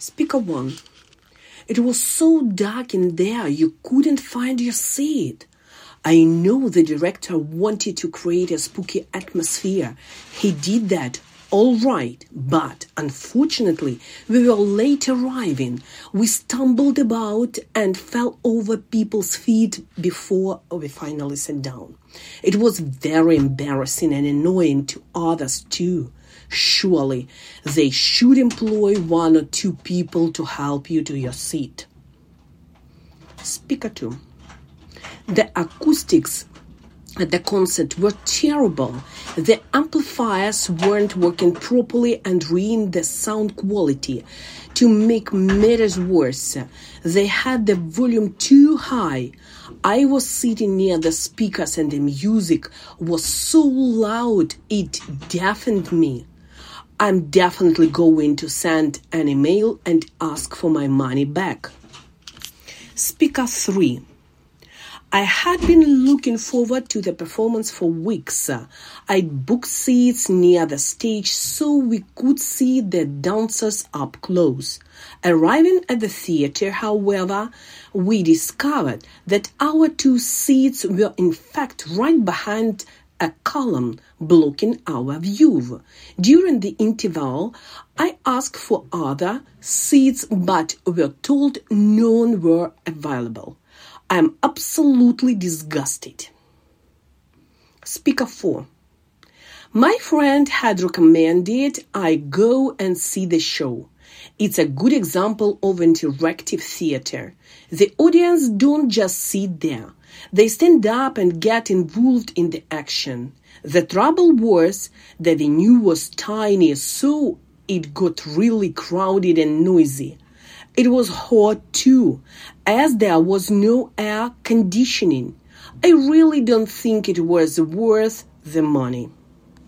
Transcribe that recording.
Speaker 1. It was so dark in there you couldn't find your seat. I know the director wanted to create a spooky atmosphere. He did that all right, but unfortunately we were late arriving. We stumbled about and fell over people's feet before we finally sat down. It was very embarrassing and annoying to others too. Surely they should employ 1 or 2 people to help you to your seat. Speaker 2. The acoustics at the concert were terrible. The amplifiers weren't working properly and ruined the sound quality. To make matters worse, they had the volume too high. I was sitting near the speakers and the music was so loud it deafened me. I'm definitely going to send an email and ask for my money back. Speaker 3. I had been looking forward to the performance for weeks. I'd booked seats near the stage so we could see the dancers up close. Arriving at the theater, however, we discovered that our 2 seats were in fact right behind a column blocking our view. During the interval, I asked for other seats but were told none were available. I'm absolutely disgusted. Speaker 4. My friend had recommended I go and see the show. It's a good example of interactive theater. The audience don't just sit there. They stand up and get involved in the action. The trouble was the venue was tiny, so it got really crowded and noisy. It was hot too, as there was no air conditioning. I really don't think it was worth the money.